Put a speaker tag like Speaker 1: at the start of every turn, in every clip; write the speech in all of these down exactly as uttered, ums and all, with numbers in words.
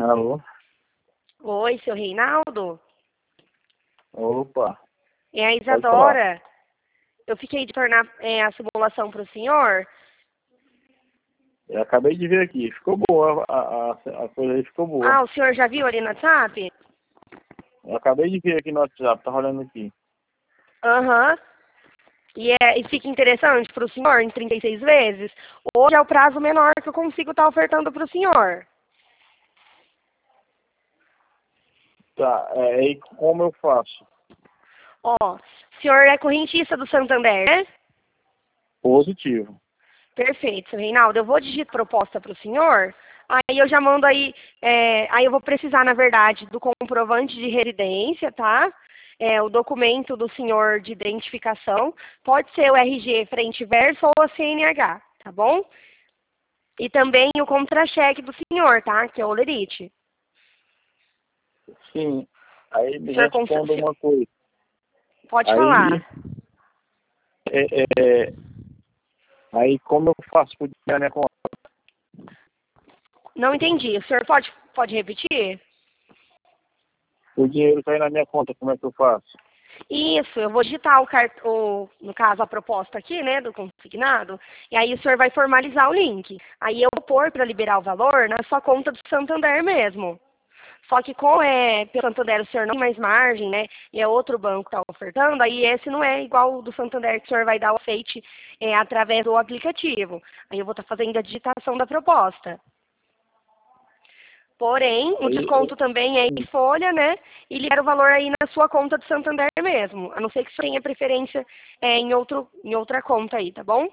Speaker 1: Alô?
Speaker 2: Oi, seu Reinaldo?
Speaker 1: Opa,
Speaker 2: É a
Speaker 1: pode falar.
Speaker 2: Isadora. Eu fiquei de tornar é, a simulação para o senhor.
Speaker 1: Eu acabei de ver aqui. Ficou boa, a, a, a coisa aí ficou boa.
Speaker 2: Ah, o senhor já viu ali no WhatsApp?
Speaker 1: Eu acabei de ver aqui no WhatsApp, tá rolando aqui.
Speaker 2: Aham. E, é, e fica interessante para o senhor em trinta e seis vezes? Hoje é o prazo menor que eu consigo estar ofertando para o senhor.
Speaker 1: Tá, é, e como eu faço?
Speaker 2: Ó, o senhor é correntista do Santander, né?
Speaker 1: Positivo.
Speaker 2: Perfeito, seu Reinaldo. Eu vou digitar proposta para o senhor. Aí eu já mando aí, é, aí eu vou precisar, na verdade, do comprovante de residência, tá? É, o documento do senhor de identificação. Pode ser o R G frente e verso ou a C N H, tá bom? E também o contra-cheque do senhor, tá? Que é o Lerite.
Speaker 1: Sim. Aí
Speaker 2: O
Speaker 1: me
Speaker 2: senhor cons-
Speaker 1: responda uma coisa.
Speaker 2: pode
Speaker 1: Aí,
Speaker 2: falar.
Speaker 1: é, é, aí como eu faço por dinheiro na minha conta?
Speaker 2: Não entendi. O senhor pode, pode repetir?
Speaker 1: O dinheiro cai na minha conta, como é que eu faço?
Speaker 2: Isso, eu vou digitar o, cart... o, no caso, a proposta aqui, né, do consignado, e aí o senhor vai formalizar o link. Aí eu vou pôr para liberar o valor na sua conta do Santander mesmo. Só que como é pelo Santander o senhor não tem mais margem, né, e é outro banco que está ofertando, aí esse não é igual o do Santander que o senhor vai dar o feite é, através do aplicativo. Aí eu vou estar fazendo a digitação da proposta. Porém, o
Speaker 1: Aí,
Speaker 2: desconto também é em
Speaker 1: é,
Speaker 2: folha, né? E libera o valor aí na sua conta do Santander mesmo. A não ser que você tenha preferência é, em, outro, em outra conta aí, tá bom?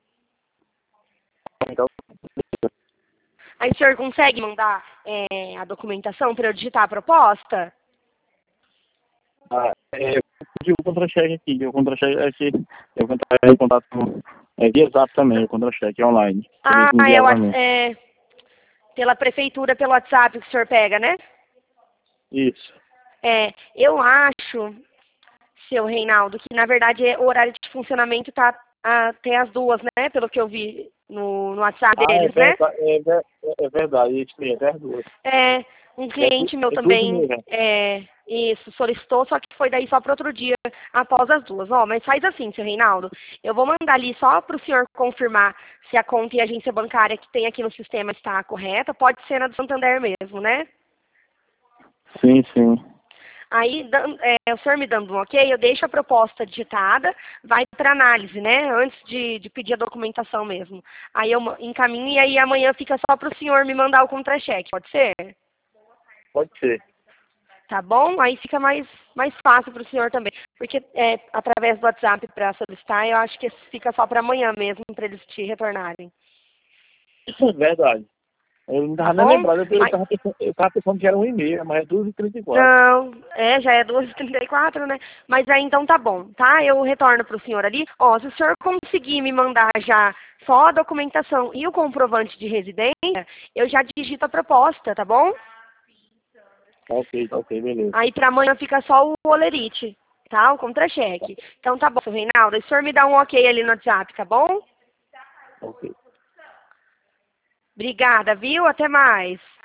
Speaker 1: então,
Speaker 2: Aí o senhor consegue mandar é, a documentação para eu digitar a proposta?
Speaker 1: ah, é, eu pedi o contra-cheque aqui. O contra-cheque é que eu vou entrar em contato com é, via Zap também, o contra-cheque online. Teria que
Speaker 2: Ah, é,
Speaker 1: enviar
Speaker 2: o
Speaker 1: pra
Speaker 2: Whats-
Speaker 1: mim.
Speaker 2: é pela prefeitura, pelo WhatsApp que o senhor pega, né?
Speaker 1: Isso.
Speaker 2: É, eu acho, seu Reinaldo, que na verdade é- o horário de funcionamento tá até as duas, né? Pelo que eu vi no, no WhatsApp
Speaker 1: Ah, é
Speaker 2: deles, né?
Speaker 1: verdade, é, ver- é verdade, isso mesmo, é duas.
Speaker 2: É, um
Speaker 1: É, du-
Speaker 2: cliente meu
Speaker 1: é duas e
Speaker 2: também,
Speaker 1: meia.
Speaker 2: é, isso, solicitou, só que foi daí só para outro dia, após as duas. Ó, mas faz assim, seu Reinaldo, eu vou mandar ali só para o senhor confirmar se a conta e a agência bancária que tem aqui no sistema está correta. Pode ser na do Santander mesmo, né?
Speaker 1: Sim, sim.
Speaker 2: Aí, dan- é, o senhor me dando um ok, eu deixo a proposta digitada, vai para análise, né? Antes de, de pedir a documentação mesmo. Aí eu ma- encaminho e aí amanhã fica só para o senhor me mandar o contra-cheque, pode ser?
Speaker 1: Pode ser.
Speaker 2: Tá bom? Aí fica mais, mais fácil para o senhor também. Porque é, através do WhatsApp para solicitar, eu acho que fica só para amanhã mesmo, para eles te retornarem.
Speaker 1: Isso é verdade. Eu não
Speaker 2: Tá
Speaker 1: tava nem
Speaker 2: bom?
Speaker 1: lembrado, eu, eu,
Speaker 2: Mas,
Speaker 1: tava pensando, eu tava pensando que era um e meia, mas é duas e trinta e quatro.
Speaker 2: não, é, já é duas e trinta e quatro, né? Mas aí então tá bom, tá? Eu retorno para o senhor ali. Ó, se o senhor conseguir me mandar já só a documentação e o comprovante de residência, eu já digito a proposta, tá bom?
Speaker 1: Tá ok, tá ok, beleza.
Speaker 2: Aí para amanhã fica só o olerite, tá? O contra-cheque. Então tá bom, seu Reinaldo. Aí o senhor me dá um ok ali no WhatsApp, tá bom?
Speaker 1: Ok.
Speaker 2: Obrigada, viu? Até mais.